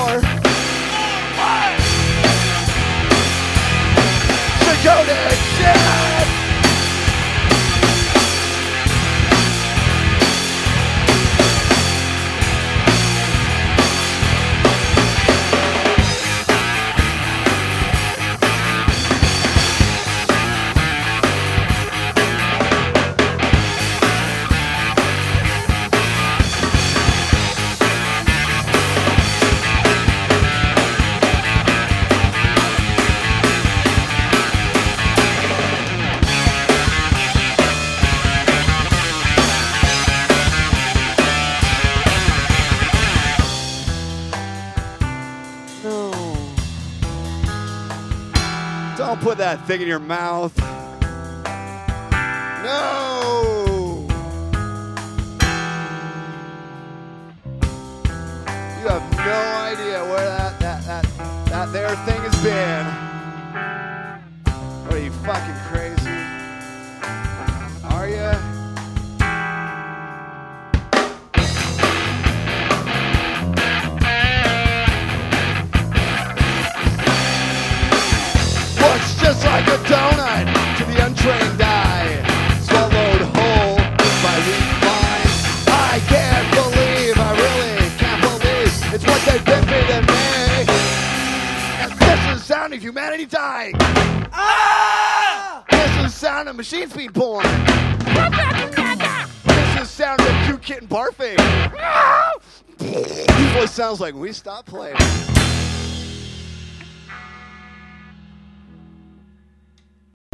more. So go to shit. Don't put that thing in your mouth. No! You have no idea where that there thing has been. What are you, fucking crazy? Are you? Looks just like a donut to the untrained eye, swallowed whole by weak mind. I can't believe, I really can't believe it's what they've been feeding me. And this is the sound of humanity dying. Ah! This is the sound of machines being born. This is the sound of cute kitten barfing. This voice sounds like we stopped playing.